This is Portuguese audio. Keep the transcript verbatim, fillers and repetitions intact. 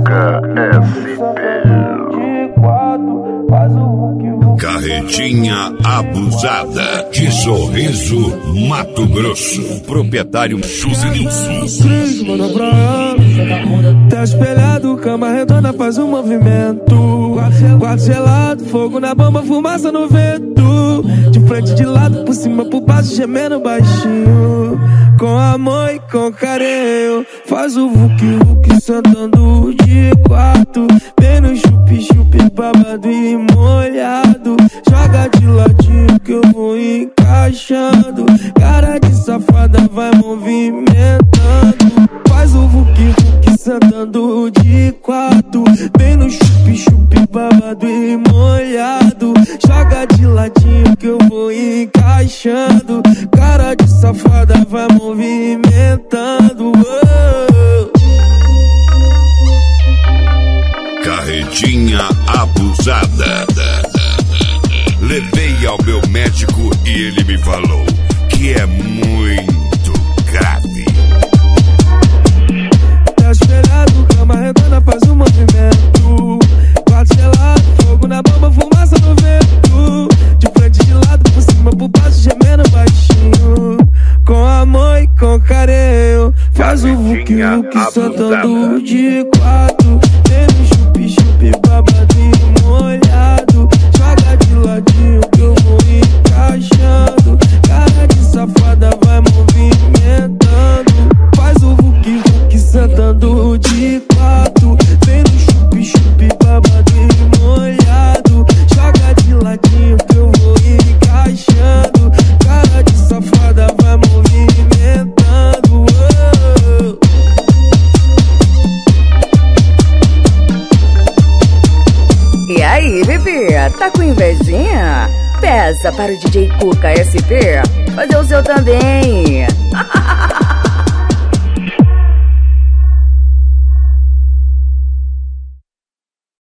Cuca S P. Carretinha abusada de Sorriso, Mato Grosso. Proprietário Joselilson. Três, mano, pra ela. Tá espelhado, cama redonda, faz um movimento. Quarto gelado, fogo na bomba, fumaça no vento. De frente, de lado, por cima, por baixo, gemendo baixinho. Com amor e com carinho. Faz o vuki vuki sentando de quatro. Bem no chupi chupi, babado e molhado. Joga de ladinho que eu vou encaixando. Cara de safada vai movimentando. Faz o vuki vuki sentando de quatro. Bem no chupi chupi, babado e molhado. Joga de ladinho que eu vou encaixando. Cara de safada vai movimentando. Oh. Carretinha abusada. Levei ao meu médico e ele me falou que é muito grave. Tá espelhado, cama redonda, faz um movimento. Quarto gelado, fogo na bomba, fumaça no vento. De frente, de lado, por cima, por baixo, gemendo baixinho. Com amor e com carinho. Faz o vuki vuki sentando de quatro. Tendo chupi chupi, babado e molhado. Joga de ladinho que eu vou encaixando. Cara de safada vai movimentando. Faz o vuki vuki sentando de quatro. Tendo chupi chupi, babado e molhado. Joga de ladinho que eu vou encaixando. Cara de safada vai movimentando. Oh. E aí, bebê, tá com invejinha? Peça para o D J Cuca S P fazer o seu também.